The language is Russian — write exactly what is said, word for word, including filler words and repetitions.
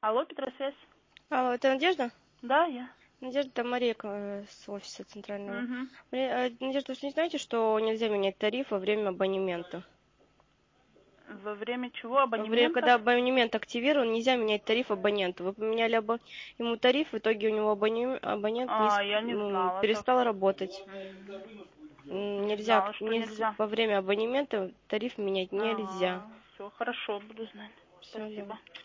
Алло, Петросвязь. Алло, это Надежда? Да, я. Надежда, это Мария э, с офиса центрального. Угу. Мария, э, Надежда, вы не знаете, что нельзя менять тариф во время абонемента? Во время чего? Во время, Абонемента? когда абонемент активирован, нельзя менять тариф абоненту. Вы поменяли або... ему тариф, в итоге у него абонем... абонент не... А, с- я не ну, знала. перестал Так. работать. М, М, Не Нельзя, знала, что не... нельзя. во время абонемента тариф менять нельзя. Ага, все хорошо, буду знать. Все, Спасибо.